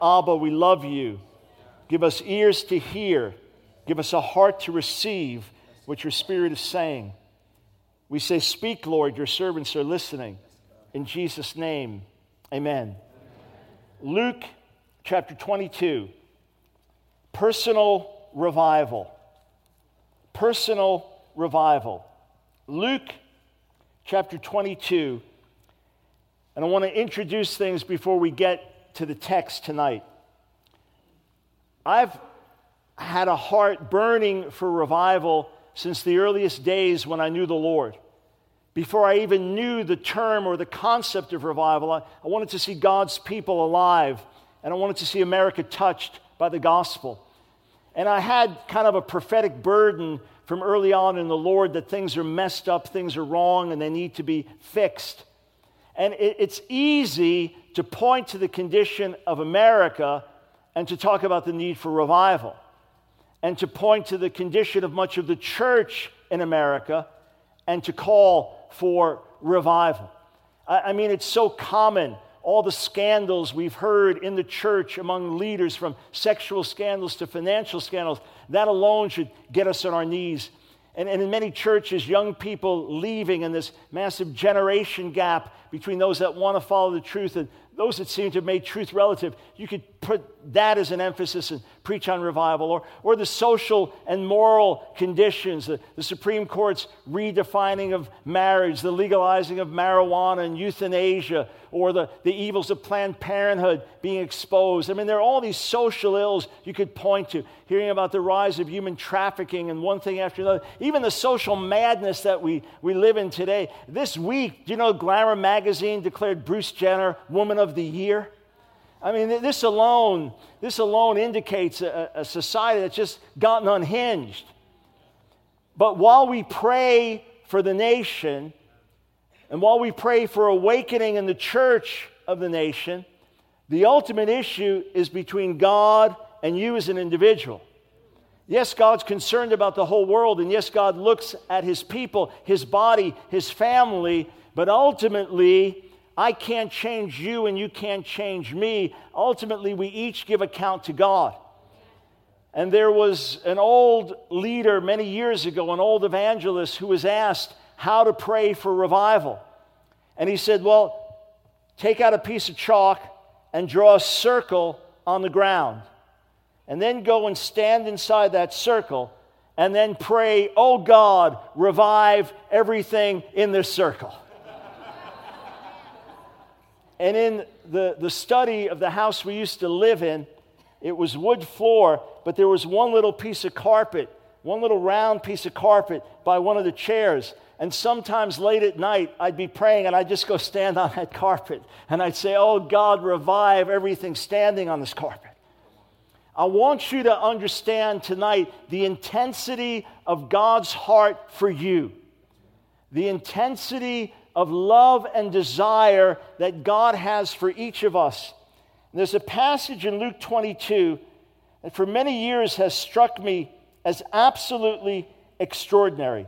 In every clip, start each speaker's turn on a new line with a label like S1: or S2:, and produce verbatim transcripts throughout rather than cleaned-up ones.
S1: Abba, we love you. Give us ears to hear. Give us a heart to receive what your Spirit is saying. We say, speak, Lord, your servants are listening. In Jesus' name, amen. Amen. Luke chapter twenty-two, personal revival. Personal revival. Luke chapter twenty-two, and I want to introduce things before we get to the text tonight. I've had a heart burning for revival since the earliest days when I knew the Lord. Before I even knew the term or the concept of revival, I, I wanted to see God's people alive, and I wanted to see America touched by the gospel. And I had kind of a prophetic burden from early on in the Lord that things are messed up, things are wrong, and they need to be fixed. And it, it's easy to point to the condition of America and to talk about the need for revival, and to point to the condition of much of the church in America and to call for revival. I, I mean, it's so common, all the scandals we've heard in the church among leaders, from sexual scandals to financial scandals. That alone should get us on our knees. And, and in many churches, young people leaving, and this massive generation gap between those that want to follow the truth and those that seem to have made truth relative. You could put that as an emphasis and preach on revival. Or, or the social and moral conditions, the, the Supreme Court's redefining of marriage, the legalizing of marijuana and euthanasia, or the, the evils of Planned Parenthood being exposed. I mean, there are all these social ills you could point to, hearing about the rise of human trafficking and one thing after another. Even the social madness that we, we live in today. This week, do you know Glamour magazine declared Bruce Jenner Woman of the Year? I mean, this alone, this alone indicates a, a society that's just gotten unhinged. But while we pray for the nation, and while we pray for awakening in the church of the nation, the ultimate issue is between God and you as an individual. Yes, God's concerned about the whole world, and yes, God looks at his people, his body, his family, but ultimately, I can't change you and you can't change me. Ultimately, we each give account to God. And there was an old leader many years ago, an old evangelist, who was asked how to pray for revival. And he said, well, take out a piece of chalk and draw a circle on the ground. And then go and stand inside that circle and then pray, oh God, revive everything in this circle. And in the, the study of the house we used to live in, it was wood floor, but there was one little piece of carpet, one little round piece of carpet by one of the chairs. And sometimes late at night, I'd be praying and I'd just go stand on that carpet. And I'd say, oh God, revive everything standing on this carpet. I want you to understand tonight the intensity of God's heart for you. The intensity of love and desire that God has for each of us. And there's a passage in Luke twenty-two that for many years has struck me as absolutely extraordinary.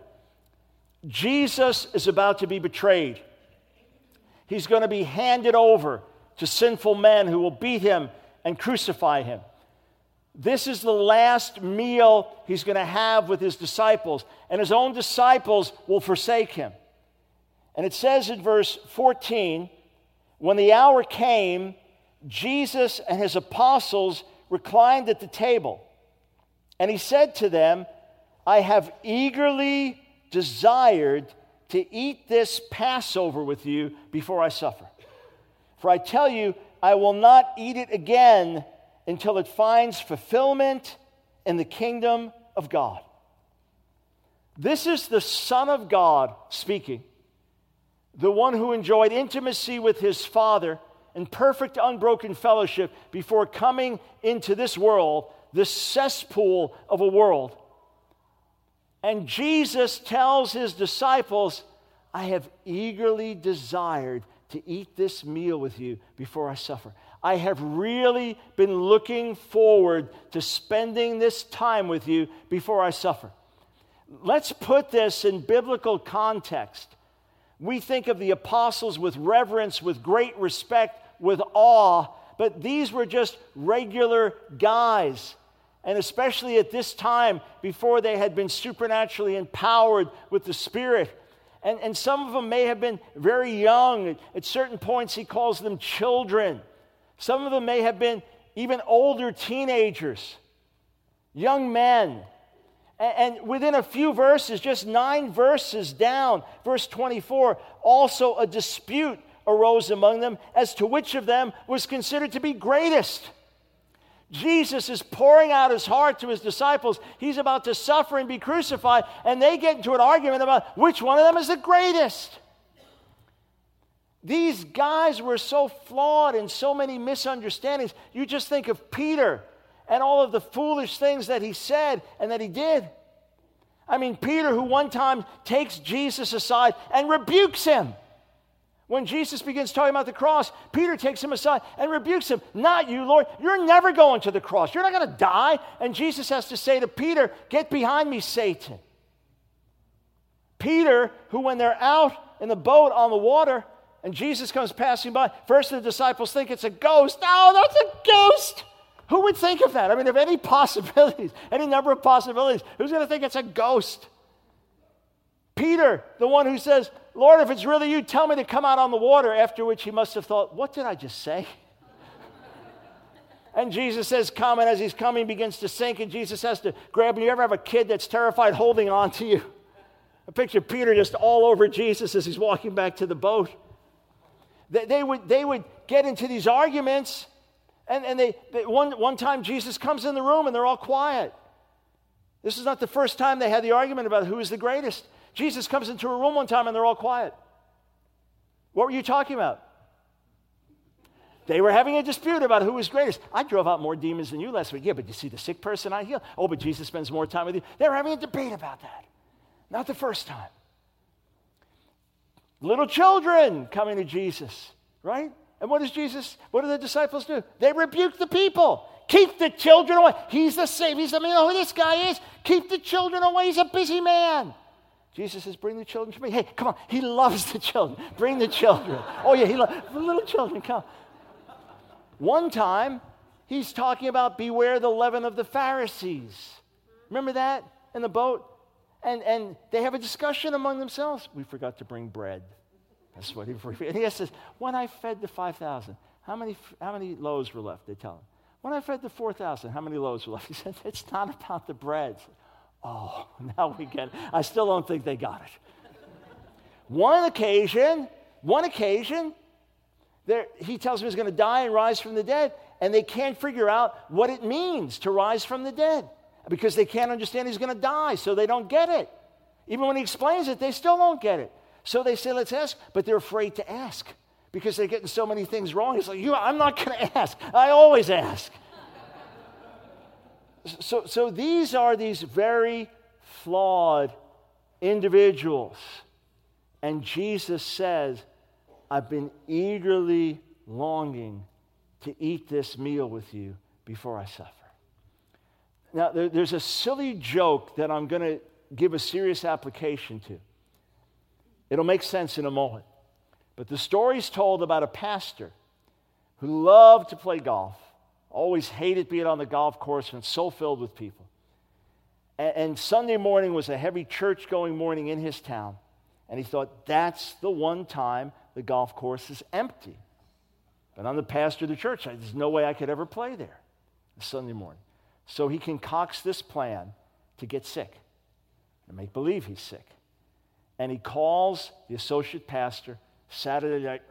S1: Jesus is about to be betrayed. He's going to be handed over to sinful men who will beat him and crucify him. This is the last meal he's going to have with his disciples, and his own disciples will forsake him. And it says in verse fourteen, when the hour came, Jesus and his apostles reclined at the table. And he said to them, I have eagerly desired to eat this Passover with you before I suffer. For I tell you, I will not eat it again until it finds fulfillment in the kingdom of God. This is the Son of God speaking. The one who enjoyed intimacy with his Father and perfect unbroken fellowship before coming into this world, this cesspool of a world. And Jesus tells his disciples, I have eagerly desired to eat this meal with you before I suffer. I have really been looking forward to spending this time with you before I suffer. Let's put this in biblical context. We think of the apostles with reverence, with great respect, with awe, but these were just regular guys. And especially at this time, before they had been supernaturally empowered with the Spirit. And, and some of them may have been very young. At certain points, he calls them children. Some of them may have been even older teenagers, young men. And, and within a few verses, just nine verses down, verse twenty-four, also a dispute arose among them as to which of them was considered to be greatest. Jesus is pouring out his heart to his disciples. He's about to suffer and be crucified, and they get into an argument about which one of them is the greatest. These guys were so flawed in so many misunderstandings. You just think of Peter and all of the foolish things that he said and that he did. I mean, Peter, who one time takes Jesus aside and rebukes him. When Jesus begins talking about the cross, Peter takes him aside and rebukes him. Not you, Lord. You're never going to the cross. You're not going to die. And Jesus has to say to Peter, get behind me, Satan. Peter, who when they're out in the boat on the water and Jesus comes passing by, first the disciples think it's a ghost. No, that's a ghost. Who would think of that? I mean, of any possibilities, any number of possibilities, who's going to think it's a ghost? Peter, the one who says, Lord, if it's really you, tell me to come out on the water, after which he must have thought, what did I just say? And Jesus says, come, and as he's coming, begins to sink, and Jesus has to grab him. You ever have a kid that's terrified holding on to you? I picture Peter just all over Jesus as he's walking back to the boat. They, they, would, they would get into these arguments, and, and they, they one, one time Jesus comes in the room, and they're all quiet. This is not the first time they had the argument about who is the greatest. Jesus comes into a room one time and they're all quiet. What were you talking about? They were having a dispute about who was greatest. I drove out more demons than you last week. Yeah, but you see the sick person I healed? Oh, but Jesus spends more time with you. They were having a debate about that. Not the first time. Little children coming to Jesus, right? And what does Jesus, what do the disciples do? They rebuke the people. Keep the children away. He's the Savior. He's the, you know who this guy is? Keep the children away. He's a busy man. Jesus says, bring the children to me. Hey, come on. He loves the children. Bring the children. Oh, yeah, he loves the little children. Come. One time, he's talking about beware the leaven of the Pharisees. Remember that in the boat? And, and they have a discussion among themselves. We forgot to bring bread. That's what he forgot. And he says, when I fed the five thousand, how many, how many loaves were left? They tell him. When I fed the four thousand, how many loaves were left? He said, it's not about the bread. Oh, now we get it. I still don't think they got it. One occasion, one occasion, there, he tells them he's going to die and rise from the dead, and they can't figure out what it means to rise from the dead because they can't understand he's going to die, so they don't get it. Even when he explains it, they still don't get it. So they say, let's ask, but they're afraid to ask because they're getting so many things wrong. He's like, you, I'm not going to ask. I always ask. So, so these are these very flawed individuals. And Jesus says, I've been eagerly longing to eat this meal with you before I suffer. Now, there, there's a silly joke that I'm going to give a serious application to. It'll make sense in a moment. But the story's told about a pastor who loved to play golf. Always hated being on the golf course and so filled with people. And, and Sunday morning was a heavy church-going morning in his town. And he thought, that's the one time the golf course is empty. But I'm the pastor of the church. There's no way I could ever play there Sunday morning. So he concocts this plan to get sick and make believe he's sick. And he calls the associate pastor Saturday night.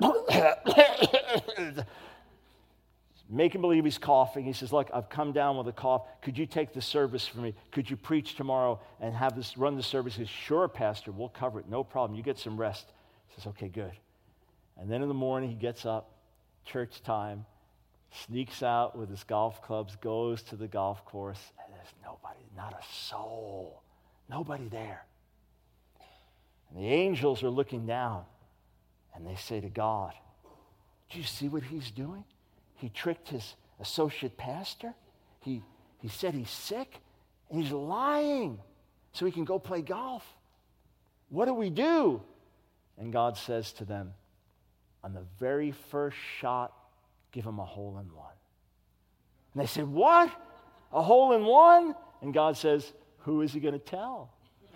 S1: Making believe he's coughing. He says, look, I've come down with a cough. Could you take the service for me? Could you preach tomorrow and have this run the service? He says, sure, Pastor, we'll cover it. No problem. You get some rest. He says, okay, good. And then in the morning, he gets up, church time, sneaks out with his golf clubs, goes to the golf course, and there's nobody, not a soul, nobody there. And the angels are looking down, and they say to God, do you see what he's doing? He tricked his associate pastor. He, he said he's sick, and he's lying so he can go play golf. What do we do? And God says to them, on the very first shot give him a hole in one. And they said, what? A hole in one? And God says, who is he going to tell?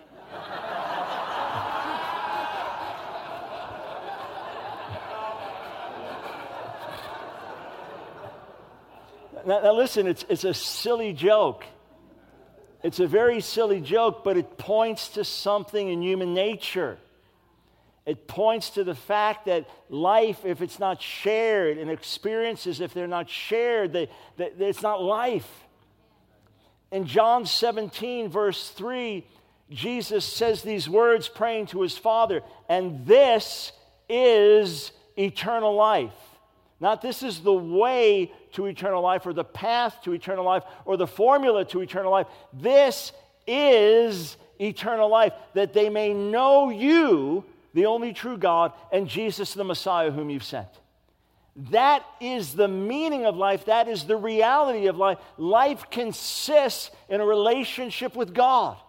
S1: now, now listen, it's, it's a silly joke. It's a very silly joke, but it points to something in human nature. It points to the fact that life, if it's not shared, and experiences, if they're not shared, they, they, it's not life. In John seventeen, verse three, Jesus says these words praying to his Father, and this is eternal life. Not this is the way to eternal life, or the path to eternal life, or the formula to eternal life. This is eternal life, that they may know you, the only true God, and Jesus the Messiah whom you've sent. That is the meaning of life. That is the reality of life. Life consists in a relationship with God.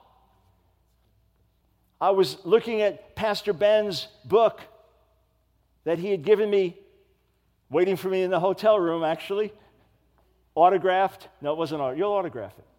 S1: I was looking at Pastor Ben's book that he had given me, waiting for me in the hotel room, actually. Autographed. No, it wasn't autographed. You'll autograph it.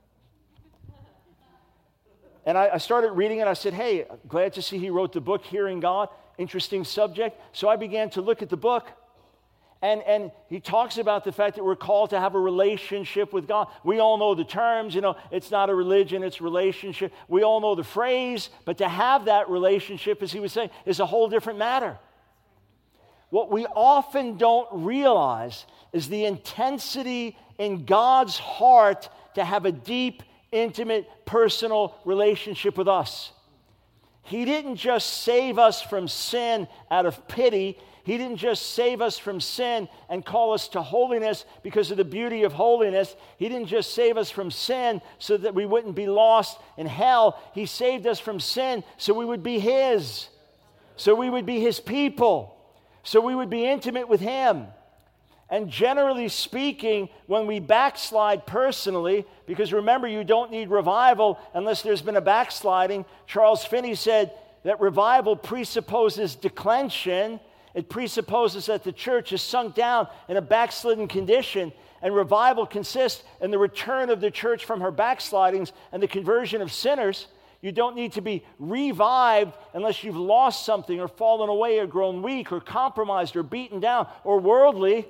S1: And I, I started reading it. I said, hey, glad to see he wrote the book, Hearing God. Interesting subject. So I began to look at the book. And, and he talks about the fact that we're called to have a relationship with God. We all know the terms, you know, it's not a religion, it's relationship. We all know the phrase, but to have that relationship, as he was saying, is a whole different matter. What we often don't realize is the intensity in God's heart to have a deep, intimate, personal relationship with us. He didn't just save us from sin out of pity. He didn't just save us from sin and call us to holiness because of the beauty of holiness. He didn't just save us from sin so that we wouldn't be lost in hell. He saved us from sin so we would be His, so we would be His people, so we would be intimate with Him. And generally speaking, when we backslide personally, because remember, you don't need revival unless there's been a backsliding. Charles Finney said that revival presupposes declension. It presupposes that the church is sunk down in a backslidden condition, and revival consists in the return of the church from her backslidings and the conversion of sinners. You don't need to be revived unless you've lost something or fallen away or grown weak or compromised or beaten down or worldly.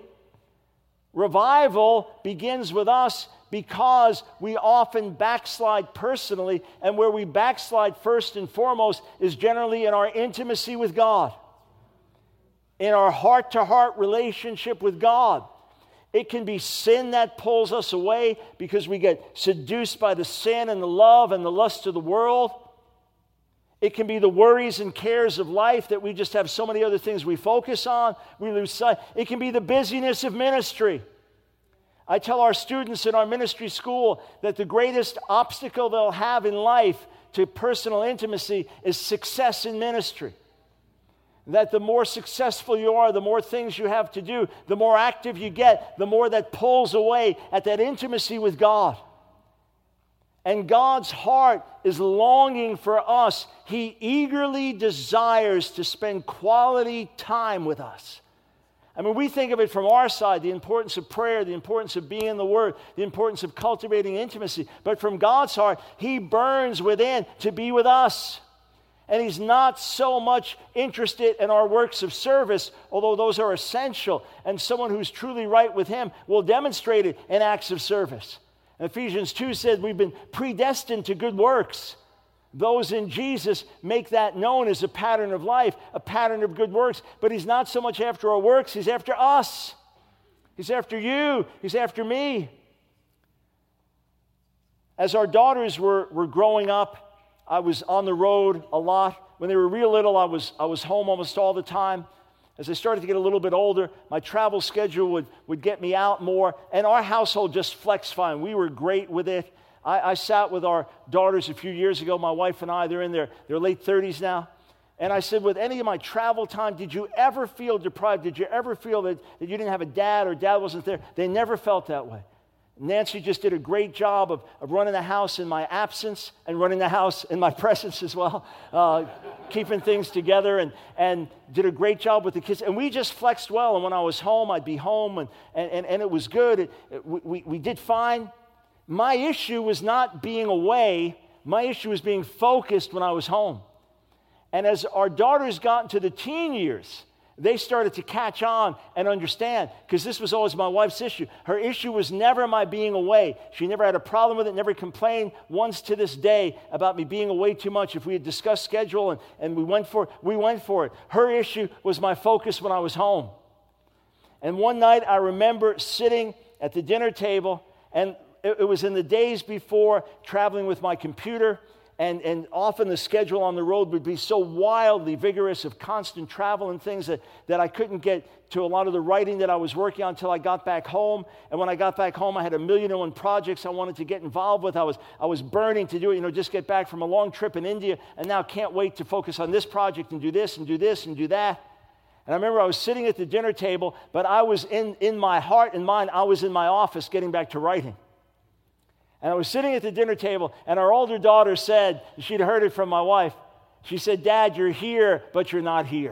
S1: Revival begins with us because we often backslide personally, and where we backslide first and foremost is generally in our intimacy with God, in our heart-to-heart relationship with God. It can be sin that pulls us away because we get seduced by the sin and the love and the lust of the world. It can be the worries and cares of life that we just have so many other things we focus on. We lose sight. It can be the busyness of ministry. I tell our students in our ministry school that the greatest obstacle they'll have in life to personal intimacy is success in ministry. That the more successful you are, the more things you have to do, the more active you get, the more that pulls away at that intimacy with God. And God's heart is longing for us. He eagerly desires to spend quality time with us. I mean, we think of it from our side, the importance of prayer, the importance of being in the Word, the importance of cultivating intimacy. But from God's heart, He burns within to be with us. And He's not so much interested in our works of service, although those are essential. And someone who's truly right with Him will demonstrate it in acts of service. Ephesians two said we've been predestined to good works. Those in Jesus make that known as a pattern of life, a pattern of good works. But He's not so much after our works, He's after us. He's after you. He's after me. As our daughters were, were growing up, I was on the road a lot. When they were real little, I was, I was home almost all the time. As I started to get a little bit older, my travel schedule would, would get me out more, and our household just flexed fine. We were great with it. I, I sat with our daughters a few years ago, my wife and I, they're in their, their late thirties now, and I said, with any of my travel time, did you ever feel deprived? Did you ever feel that, that you didn't have a dad or dad wasn't there? They never felt that way. Nancy just did a great job of, of running the house in my absence and running the house in my presence as well, uh, keeping things together, and, and did a great job with the kids. And we just flexed well. And when I was home, I'd be home, and, and, and, and it was good. It, it, we, we did fine. My issue was not being away. My issue was being focused when I was home. And as our daughters got into the teen years, they started to catch on and understand, because this was always my wife's issue. Her issue was never my being away. She never had a problem with it, never complained once to this day about me being away too much. If we had discussed schedule and, and we went for it, we went for it. Her issue was my focus when I was home. And one night I remember sitting at the dinner table, and it, it was in the days before traveling with my computer. And, and often the schedule on the road would be so wildly vigorous of constant travel and things that, that I couldn't get to a lot of the writing that I was working on until I got back home. And when I got back home, I had a million and one projects I wanted to get involved with. I was, I was burning to do it, you know, just get back from a long trip in India, and now can't wait to focus on this project and do this and do this and do that. And I remember I was sitting at the dinner table, but I was in, in my heart and mind, I was in my office getting back to writing. And I was sitting at the dinner table, and our older daughter said, she'd heard it from my wife, she said, "Dad, you're here, but you're not here."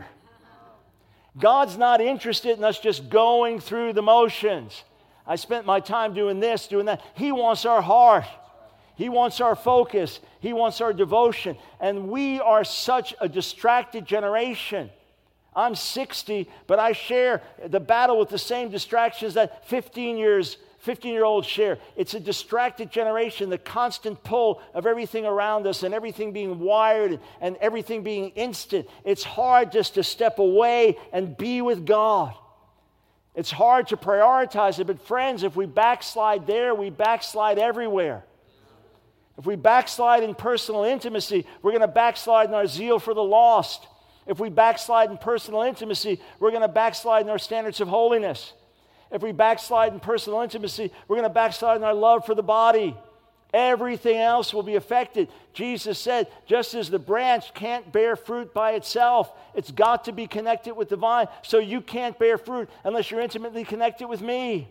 S1: God's not interested in us just going through the motions. I spent my time doing this, doing that. He wants our heart. He wants our focus. He wants our devotion. And we are such a distracted generation. I'm sixty, but I share the battle with the same distractions that fifteen years fifteen-year-olds share. It's a distracted generation, the constant pull of everything around us and everything being wired and, and everything being instant. It's hard just to step away and be with God. It's hard to prioritize it, but friends, if we backslide there, we backslide everywhere. If we backslide in personal intimacy, we're going to backslide in our zeal for the lost. If we backslide in personal intimacy, we're going to backslide in our standards of holiness. If we backslide in personal intimacy, we're going to backslide in our love for the body. Everything else will be affected. Jesus said, just as the branch can't bear fruit by itself, it's got to be connected with the vine. So you can't bear fruit unless you're intimately connected with me.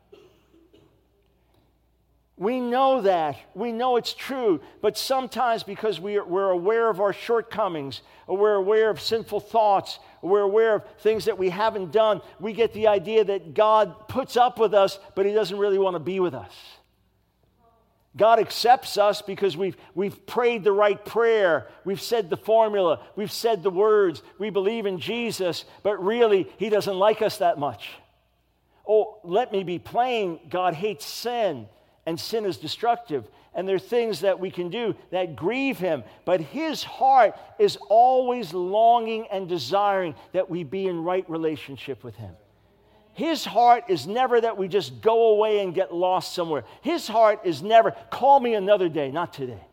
S1: We know that. We know it's true. But sometimes because we are, we're aware of our shortcomings, or we're aware of sinful thoughts, or we're aware of things that we haven't done, we get the idea that God puts up with us, but He doesn't really want to be with us. God accepts us because we've, we've prayed the right prayer. We've said the formula. We've said the words. We believe in Jesus, but really He doesn't like us that much. Oh, let me be plain. God hates sin. And sin is destructive. And there are things that we can do that grieve Him. But His heart is always longing and desiring that we be in right relationship with Him. His heart is never that we just go away and get lost somewhere. His heart is never, call me another day, not today.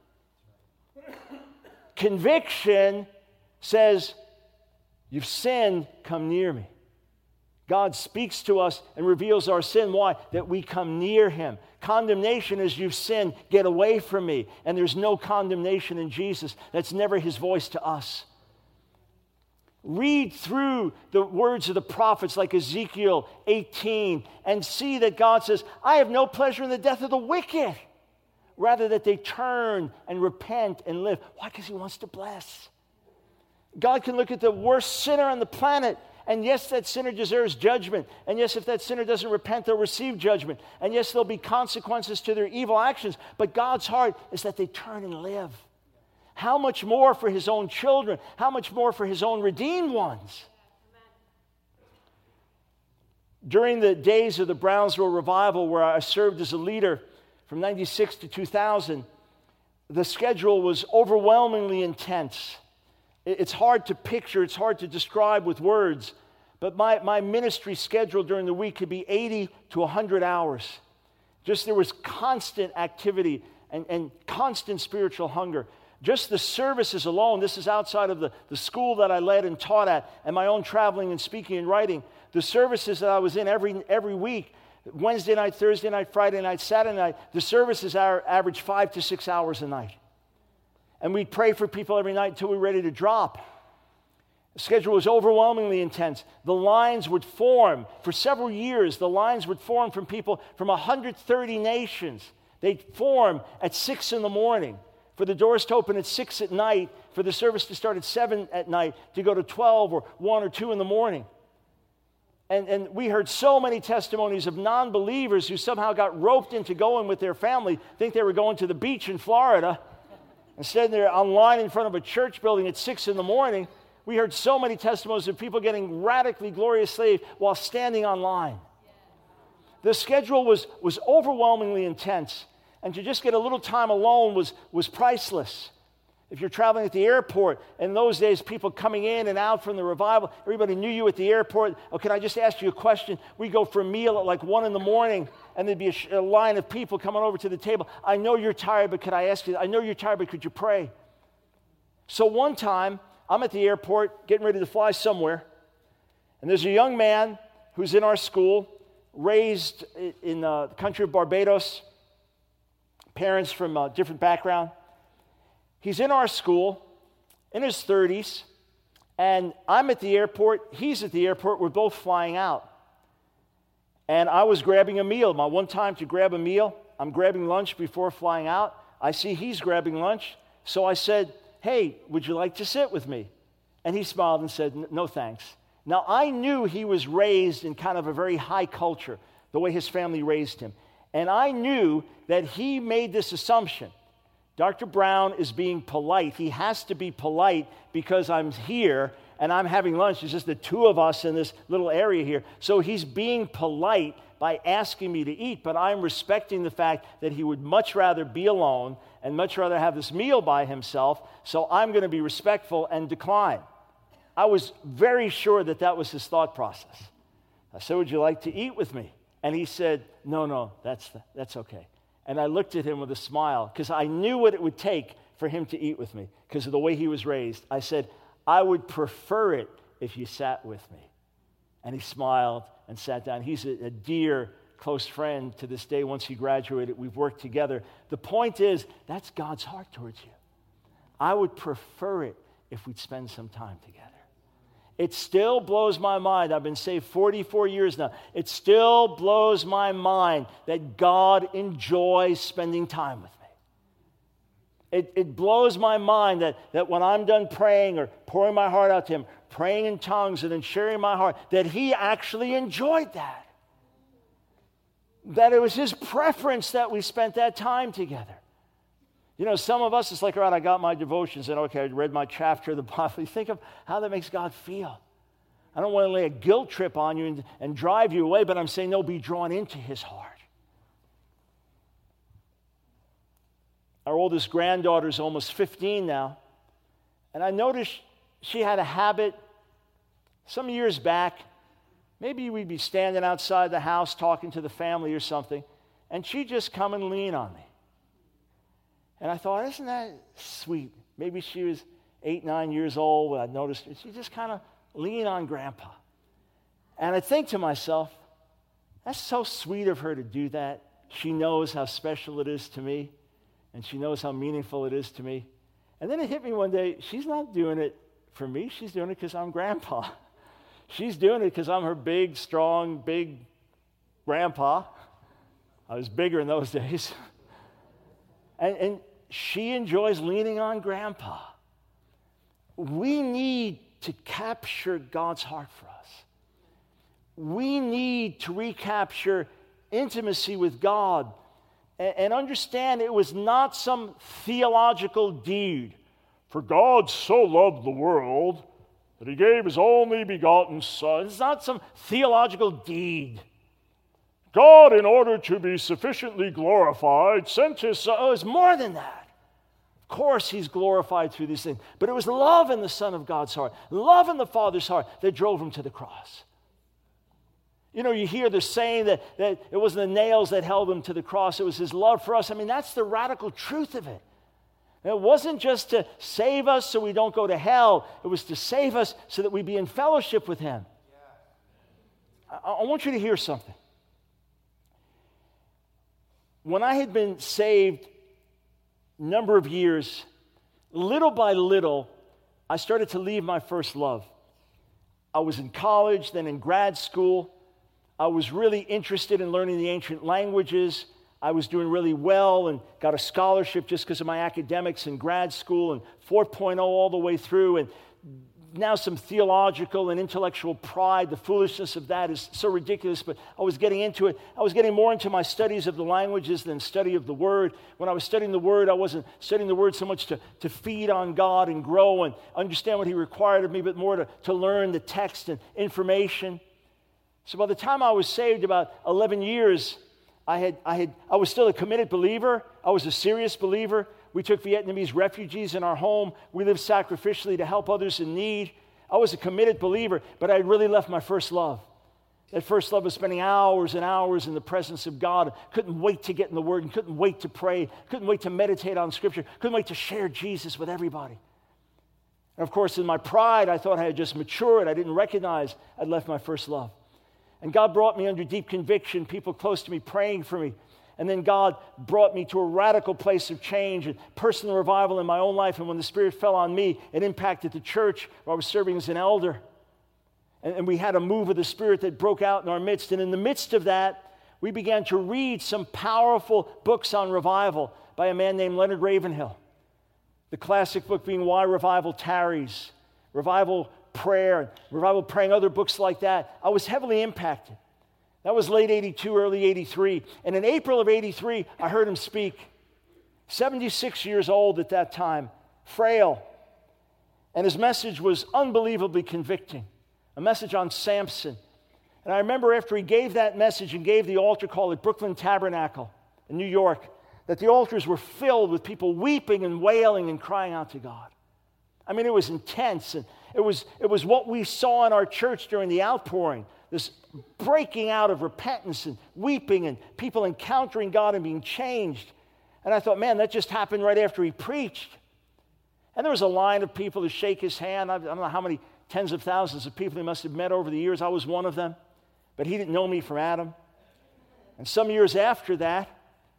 S1: Conviction says, you've sinned, come near me. God speaks to us and reveals our sin. Why? That we come near Him. Condemnation is, you've sinned, get away from me. And there's no condemnation in Jesus. That's never His voice to us. Read through the words of the prophets like Ezekiel eighteen and see that God says, I have no pleasure in the death of the wicked. Rather that they turn and repent and live. Why? Because He wants to bless. God can look at the worst sinner on the planet. And yes, that sinner deserves judgment. And yes, if that sinner doesn't repent, they'll receive judgment. And yes, there'll be consequences to their evil actions. But God's heart is that they turn and live. How much more for His own children? How much more for His own redeemed ones? During the days of the Brownsville revival, where I served as a leader from ninety-six to two thousand, the schedule was overwhelmingly intense. It's hard to picture, it's hard to describe with words, but my, my ministry schedule during the week could be eighty to one hundred hours. Just there was constant activity and, and constant spiritual hunger. Just the services alone, this is outside of the, the school that I led and taught at, and my own traveling and speaking and writing. The services that I was in every, every week, Wednesday night, Thursday night, Friday night, Saturday night, the services are average five to six hours a night. And we'd pray for people every night until we were ready to drop. The schedule was overwhelmingly intense. The lines would form for several years. The lines would form from people from one hundred thirty nations. They'd form at six in the morning, for the doors to open at six at night, for the service to start at seven at night, to go to twelve or one or two in the morning. And, and we heard so many testimonies of non-believers who somehow got roped into going with their family, think they were going to the beach in Florida, instead they're online in front of a church building at six in the morning. We heard so many testimonies of people getting radically glorious saved while standing online. The schedule was, was overwhelmingly intense, and to just get a little time alone was, was priceless. If you're traveling at the airport, in those days, people coming in and out from the revival, everybody knew you at the airport. Oh, can I just ask you a question? We go for a meal at like one in the morning, and there'd be a, sh- a line of people coming over to the table. I know you're tired, but could I ask you, I know you're tired, but could you pray? So one time, I'm at the airport getting ready to fly somewhere, and there's a young man who's in our school, raised in uh, the country of Barbados, parents from a different background. He's in our school, in his thirties, and I'm at the airport, he's at the airport, we're both flying out. And I was grabbing a meal, my one time to grab a meal. I'm grabbing lunch before flying out. I see he's grabbing lunch, so I said, hey, would you like to sit with me? And he smiled and said, no thanks. Now, I knew he was raised in kind of a very high culture, the way his family raised him. And I knew that he made this assumption. Doctor Brown is being polite. He has to be polite because I'm here and I'm having lunch. It's just the two of us in this little area here. So he's being polite by asking me to eat, but I'm respecting the fact that he would much rather be alone and much rather have this meal by himself, so I'm going to be respectful and decline. I was very sure that that was his thought process. I said, would you like to eat with me? And he said, no, no, that's, that's okay. And I looked at him with a smile because I knew what it would take for him to eat with me because of the way he was raised. I said, I would prefer it if you sat with me. And he smiled and sat down. He's a, a dear, close friend to this day. Once he graduated, we've worked together. The point is, that's God's heart towards you. I would prefer it if we'd spend some time together. It still blows my mind. I've been saved forty-four years now. It still blows my mind that God enjoys spending time with me. It, it blows my mind that, that when I'm done praying or pouring my heart out to him, praying in tongues and then sharing my heart, that he actually enjoyed that. That it was his preference that we spent that time together. You know, some of us, it's like, all right, I got my devotions, and okay, I read my chapter of the Bible. You think of how that makes God feel. I don't want to lay a guilt trip on you and, and drive you away, but I'm saying, no, be drawn into his heart. Our oldest granddaughter is almost fifteen now, and I noticed she had a habit some years back. Maybe we'd be standing outside the house talking to the family or something, and she'd just come and lean on me. And I thought, isn't that sweet? Maybe she was eight, nine years old when I noticed her. She just kind of leaned on Grandpa. And I think to myself, that's so sweet of her to do that. She knows how special it is to me, and she knows how meaningful it is to me. And then it hit me one day, she's not doing it for me. She's doing it because I'm Grandpa. She's doing it because I'm her big, strong, big Grandpa. I was bigger in those days. And, and she enjoys leaning on Grandpa. We need to capture God's heart for us. We need to recapture intimacy with God and, and understand it was not some theological deed. For God so loved the world that he gave his only begotten Son. It's not some theological deed. God, in order to be sufficiently glorified, sent his Son. Oh, it's more than that. Of course, he's glorified through these things. But it was love in the Son of God's heart, love in the Father's heart that drove him to the cross. You know, you hear the saying that, that it wasn't the nails that held him to the cross, it was his love for us. I mean, that's the radical truth of it. And it wasn't just to save us so we don't go to hell. It was to save us so that we be in fellowship with him. I, I want you to hear something. When I had been saved a number of years, little by little, I started to leave my first love. I was in college, then in grad school. I was really interested in learning the ancient languages. I was doing really well and got a scholarship just because of my academics in grad school and four point oh all the way through. And now some theological and intellectual pride. The foolishness of that is so ridiculous, but I was getting into it. I was getting more into my studies of the languages than study of the Word. When I was studying the Word, I wasn't studying the Word so much to, to feed on God and grow and understand what He required of me, but more to, to learn the text and information. So by the time I was saved, about eleven years, I had, I had, I was still a committed believer. I was a serious believer. We took Vietnamese refugees in our home. We lived sacrificially to help others in need. I was a committed believer, but I had really left my first love. That first love was spending hours and hours in the presence of God. Couldn't wait to get in the Word and couldn't wait to pray. Couldn't wait to meditate on Scripture. Couldn't wait to share Jesus with everybody. And of course, in my pride, I thought I had just matured. I didn't recognize I'd left my first love. And God brought me under deep conviction, people close to me praying for me. And then God brought me to a radical place of change and personal revival in my own life. And when the Spirit fell on me, it impacted the church where I was serving as an elder. And, and we had a move of the Spirit that broke out in our midst. And in the midst of that, we began to read some powerful books on revival by a man named Leonard Ravenhill. The classic book being Why Revival Tarries, Revival Prayer, Revival Praying, other books like that. I was heavily impacted. That was late eighty-two, early eighty-three. And in April of eighty-three, I heard him speak. seventy-six years old at that time, frail. And his message was unbelievably convicting. A message on Samson. And I remember after he gave that message and gave the altar call at Brooklyn Tabernacle in New York, that the altars were filled with people weeping and wailing and crying out to God. I mean, it was intense. And it was, it was what we saw in our church during the outpouring. This breaking out of repentance and weeping and people encountering God and being changed. And I thought, man, that just happened right after he preached. And there was a line of people to shake his hand. I don't know how many tens of thousands of people he must have met over the years. I was one of them. But he didn't know me from Adam. And some years after that,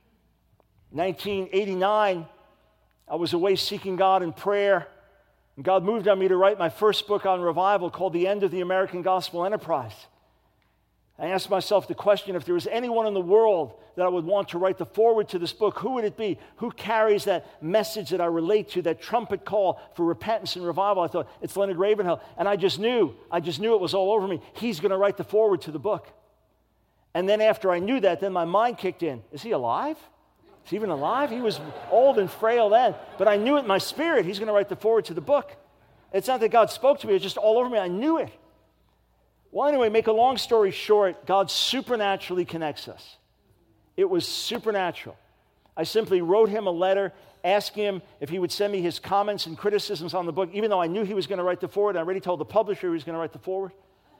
S1: nineteen eighty-nine, I was away seeking God in prayer. And God moved on me to write my first book on revival called The End of the American Gospel Enterprise. I asked myself the question, if there was anyone in the world that I would want to write the foreword to this book, who would it be? Who carries that message that I relate to, that trumpet call for repentance and revival? I thought, it's Leonard Ravenhill. And I just knew, I just knew it was all over me. He's going to write the foreword to the book. And then after I knew that, then my mind kicked in. Is he alive? Is he even alive? He was old and frail then. But I knew it in my spirit. He's going to write the foreword to the book. It's not that God spoke to me. It was just all over me. I knew it. Well, anyway, make a long story short, God supernaturally connects us. It was supernatural. I simply wrote him a letter asking him if he would send me his comments and criticisms on the book, even though I knew he was going to write the foreword. I already told the publisher he was going to write the foreword.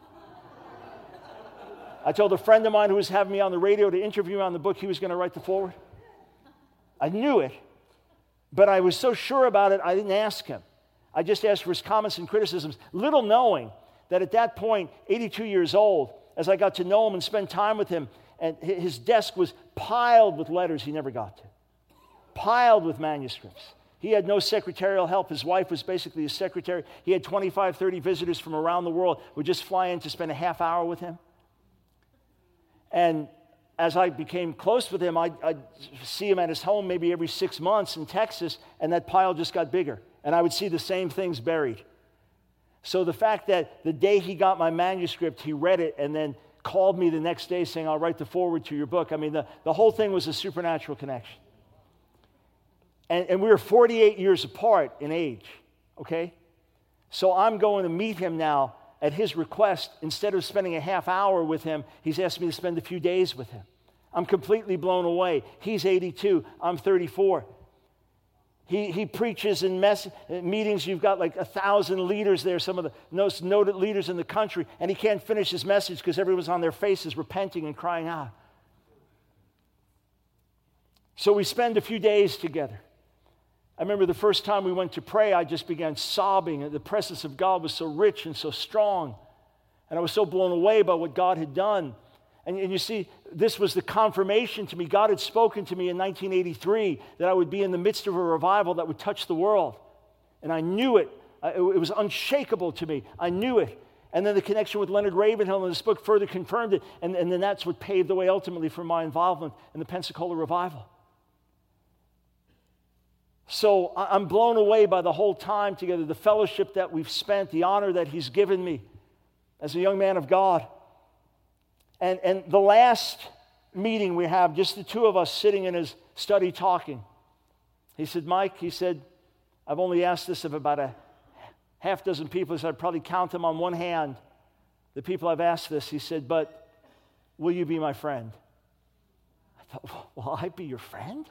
S1: I told a friend of mine who was having me on the radio to interview me on the book he was going to write the foreword. I knew it, but I was so sure about it, I didn't ask him. I just asked for his comments and criticisms, little knowing that at that point, eighty-two years old, as I got to know him and spend time with him, and his desk was piled with letters he never got to, piled with manuscripts. He had no secretarial help. His wife was basically his secretary. He had twenty-five, thirty visitors from around the world who would just fly in to spend a half hour with him. And as I became close with him, I'd, I'd see him at his home maybe every six months in Texas, and that pile just got bigger. And I would see the same things buried. So the fact that the day he got my manuscript, he read it and then called me the next day saying, I'll write the foreword to your book. I mean, the, the whole thing was a supernatural connection. And, and we were forty-eight years apart in age, okay? So I'm going to meet him now at his request. Instead of spending a half hour with him, he's asked me to spend a few days with him. I'm completely blown away. He's eighty-two, I'm thirty-four. He, he preaches in mess, meetings, you've got like a thousand leaders there, some of the most noted leaders in the country, and he can't finish his message because everyone's on their faces repenting and crying out. So we spend a few days together. I remember the first time we went to pray, I just began sobbing. The presence of God was so rich and so strong. And I was so blown away by what God had done. And, and you see, this was the confirmation to me. God had spoken to me in nineteen eighty-three that I would be in the midst of a revival that would touch the world. And I knew it. It, it was unshakable to me. I knew it. And then the connection with Leonard Ravenhill in this book further confirmed it. And, and then that's what paved the way ultimately for my involvement in the Pensacola revival. So I'm blown away by the whole time together, the fellowship that we've spent, the honor that he's given me as a young man of God. And, and the last meeting we have, just the two of us sitting in his study talking. He said, Mike, he said, I've only asked this of about a half dozen people. He said, I'd probably count them on one hand, the people I've asked this. He said, but will you be my friend? I thought, will I be your friend?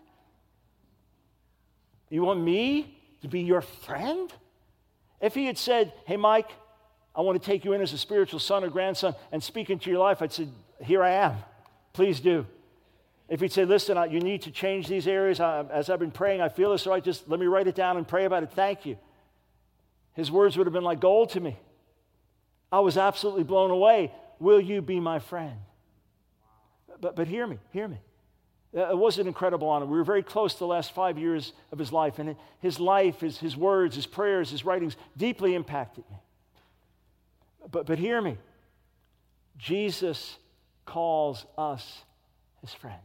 S1: You want me to be your friend? If he had said, hey, Mike, I want to take you in as a spiritual son or grandson and speak into your life, I'd say, here I am. Please do. If he'd say, listen, you need to change these areas. As I've been praying, I feel this, so I just let me write it down and pray about it. Thank you. His words would have been like gold to me. I was absolutely blown away. Will you be my friend? But, but hear me, hear me. It was an incredible honor. We were very close the last five years of his life, and his life, his, his words, his prayers, his writings deeply impacted me. But, but hear me. Jesus calls us his friends.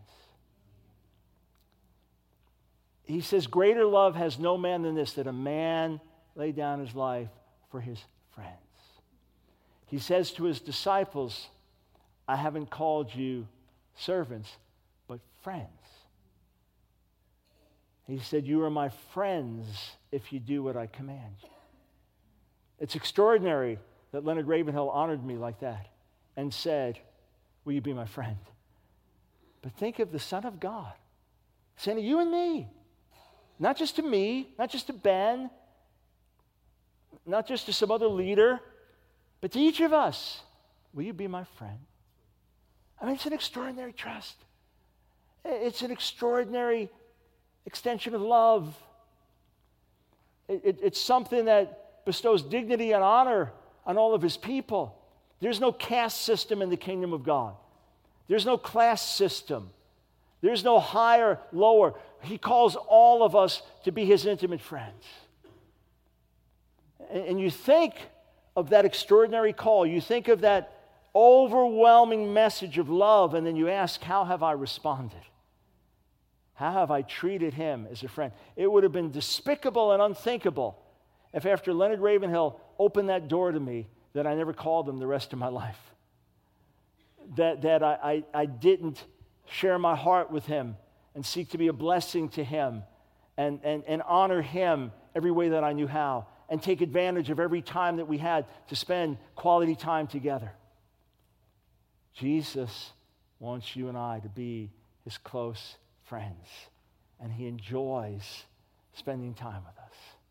S1: He says, greater love has no man than this, that a man lay down his life for his friends. He says to his disciples, I haven't called you servants, but friends. He said, you are my friends if you do what I command you. It's extraordinary that Leonard Ravenhill honored me like that and said, will you be my friend? But think of the Son of God saying to you and me, not just to me, not just to Ben, not just to some other leader, but to each of us, will you be my friend? I mean, it's an extraordinary trust. It's an extraordinary extension of love. It, it, it's something that bestows dignity and honor on all of his people. There's no caste system in the kingdom of God. There's no class system. There's no higher, lower. He calls all of us to be his intimate friends. And, and you think of that extraordinary call. You think of that overwhelming message of love, and then you ask, how have I responded? How have I treated him as a friend? It would have been despicable and unthinkable if after Leonard Ravenhill opened that door to me that I never called him the rest of my life. That, that I, I, I didn't share my heart with him and seek to be a blessing to him and, and, and honor him every way that I knew how and take advantage of every time that we had to spend quality time together. Jesus wants you and I to be his close friends, and he enjoys spending time with us.